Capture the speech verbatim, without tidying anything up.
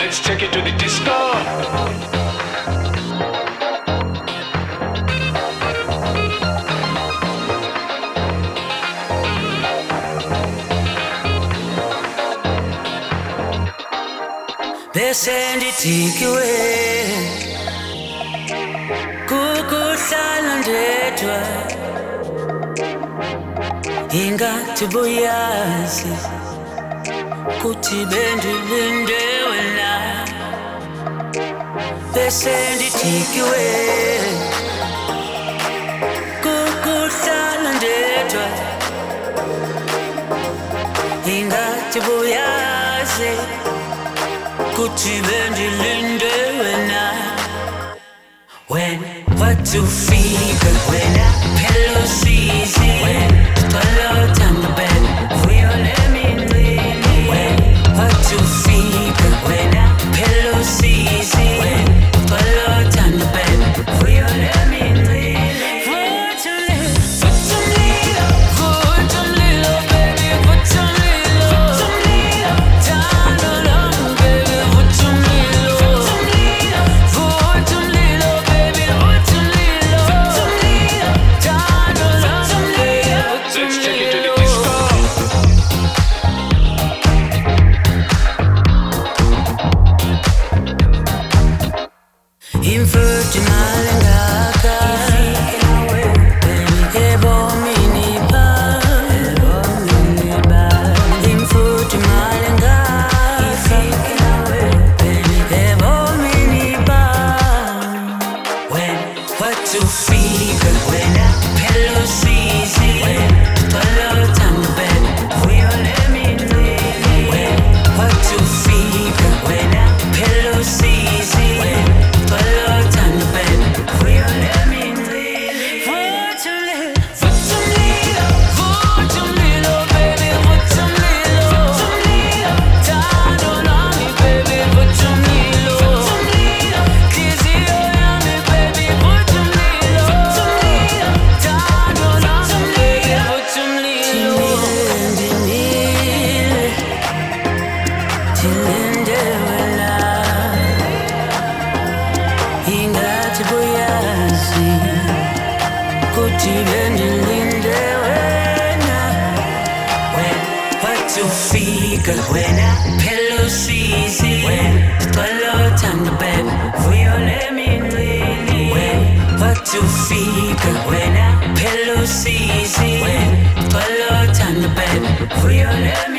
Let's take it to the disco. Besend itikiwe kukuhlala ndedwa ingathi buyazi kuthi bendilinde wena besend itikiwe kukuhlala ndedwa ingathi buyazi Gucci bendilinde wena When what to figure When I pillow season When twelve on the bed We all let me leave When what to figure When I pillow season When twelve on the bed We all let me leave Put some little Put some little Put some little baby Put some little Put some little Down along When I pillow season When twelve on the bed For you let me leave When what to figure When I pillow season When twelve on the bed For you let me